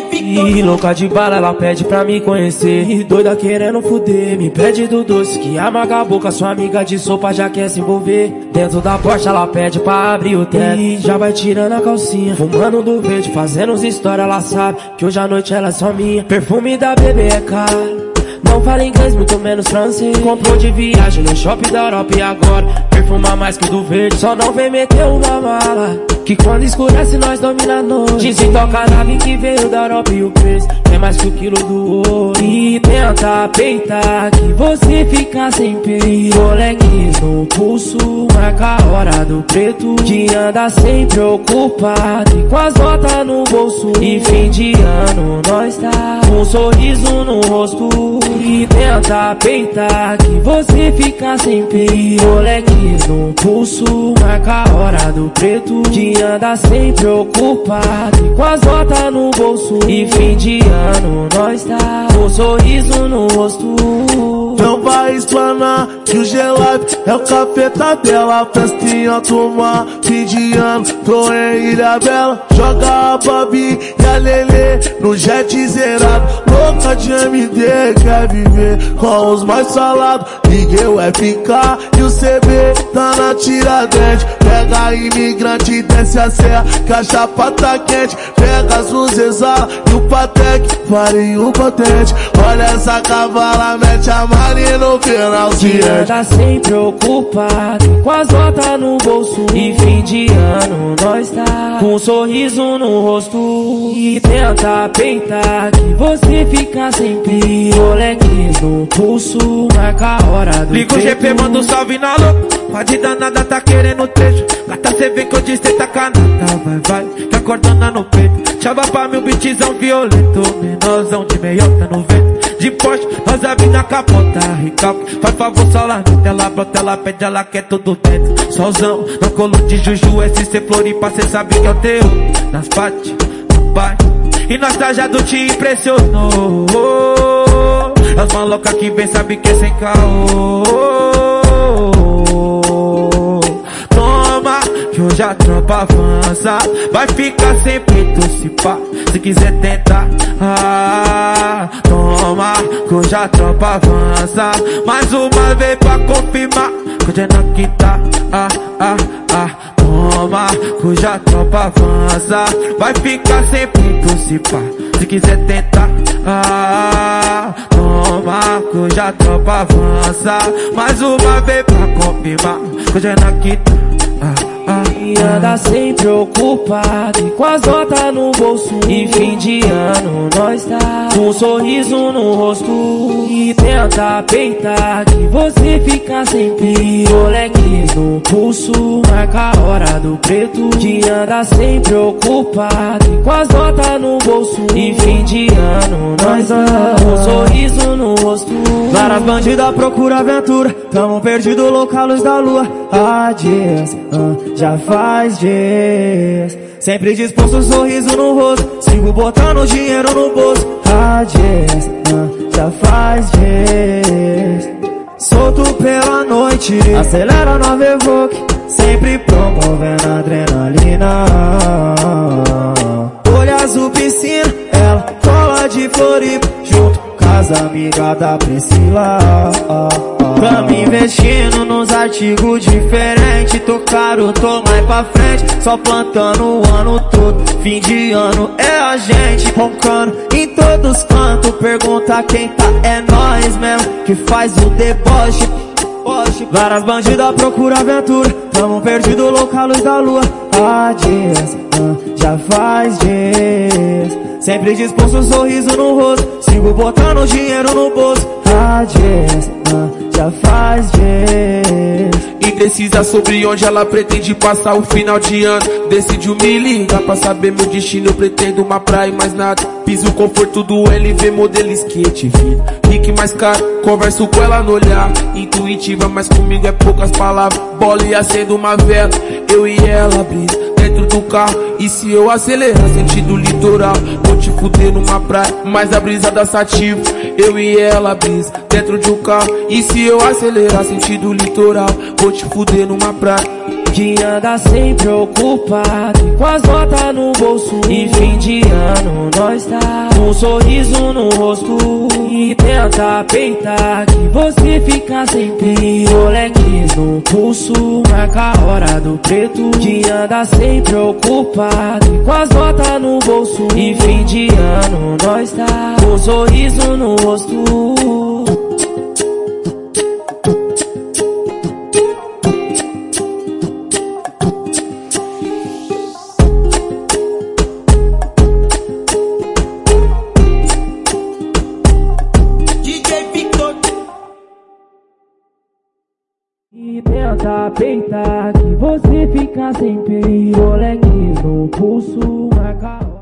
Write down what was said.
E louca de bala, ela pede pra me conhecer. E doida querendo fuder, me pede do doce que amaga a boca, sua amiga de sopa já quer se envolver. Dentro da Porsche ela pede pra abrir o teto e já vai tirando a calcinha, fumando do verde, fazendo uns histórias. Ela sabe que hoje à noite ela é só minha. Perfume da bebê é caro, não fala inglês, muito menos francês. Comprou de viagem no shopping da Europa e agora perfuma mais que do verde. Só não vem meter uma mala, que quando escurece nós domina a noite. Dizem toca a nave que veio da Europa e o preço é mais que o quilo do ouro. E tenta peitar que você fica sem peito. Rolex no pulso, marca a hora do preto, que anda sempre ocupado e com as notas no bolso. E fim de ano nós tá com um sorriso no rosto. E tenta peitar que você fica sem peito. Rolex no pulso, marca a hora do preto, que anda sempre ocupado e com as notas no bolso. E fim de ano nós tá com um sorriso no rosto. Não vai explanar que o G-Life é o capeta dela. Festa em alto mar, fim de ano, tô em Ilha Bela. Joga a Babi e a Lelê no jet zerado. Louca de MD, quer viver com os mais falados. Liguei o FK e o CB tá na Tiradentes. Pega a imigrante e desce a serra, que a chapa tá quente. Pega as luzes exala e o Patek, pare o potente. Olha essa cavala, mete a Mari no final que anda sempre ocupado com as notas no bolso. E fim de ano nós tá com um sorriso no rosto. E tenta peitar que você fica sem peito. Rolex no pulso, marca a hora do liga o GP, manda um salve na louca. Pode danada, tá querendo trecho. Gata, cê vê que eu disse tá canata. Vai, que acordando no peito. Chava pra mim um beatzão violento, menorzão de meiota no vento. De Porsche, rosa na capota, recalque. Faz favor, só lá na tela, brota, ela pede, ela quer tudo dentro. Solzão, no colo de Juju, SC Floripa, cê sabe que é o teu. Nas pates, no bar, e nós trajado te impressionou. As malocas que vem sabe que é sem caô. Toma, que hoje a tropa avança. Vai ficar sem peito se pá, se quiser tentar. Toma, que hoje a tropa avança. Mais uma vez pra confirmar que hoje é na quinta. Toma, que hoje a tropa avança. Vai ficar sem peito se pá, se quiser tentar. Toma, que hoje a tropa avança. Mais uma vez pra confirmar que hoje é na quinta. E anda sempre ocupado e com as notas no bolso. E fim de ano nós tá com um sorriso no rosto. E tenta peitar que você fica sem peito. Rolex no pulso, marca a hora do preto, que anda sempre ocupado e com as notas no bolso. E fim de ano nós tá com um sorriso no rosto. Várias bandidas procura aventura, tamo perdido louca à luz da lua. Há dias, já faz dias, sempre disposto, sorriso no rosto, sigo botando dinheiro no bolso. Há dias, já faz dias, solto pela noite, acelera nova Evoque, sempre promovendo adrenalina. Olho azul piscina, ela cola de Floripa, junto com as amigas da Priscila. Tamo investindo nos artigos diferentes, tô caro, tô mais pra frente, só plantando o ano todo. Fim de ano é a gente roncando em todos os cantos. Pergunta quem tá, é nós mesmo que faz o deboche. Várias bandidas procura aventura, tamo perdido louca à luz da lua. Há dias, já faz dias, sempre disposto, sorriso no rosto, sigo botando dinheiro no bolso. Há dias, já faz dias. Indecisa sobre onde ela pretende passar o final de ano. Decidiu me ligar pra saber meu destino. Eu pretendo uma praia e mais nada. Piso o conforto do LV, modelo skate, vida rica e mais caro. Converso com ela no olhar, intuitiva, mas comigo é poucas palavras. Bola e acendo uma vela, eu e ela brisa dentro do carro. E se eu acelerar sentido litoral, vou te fuder numa praia, mas a brisa da sativa. Eu e ela brisa dentro de um carro. E se eu acelerar sentido litoral, vou te fuder numa praia, que anda sempre ocupado com as notas no bolso. E fim de ano nós tá sorriso no rosto e tenta peitar que você fica sem ter. Rolex no pulso, marca a hora do preto, que anda sempre preocupado e com as notas no bolso. E fim de ano nós tá com sorriso no rosto. E tenta peitar que você fica sem peito. Rolex no pulso, marca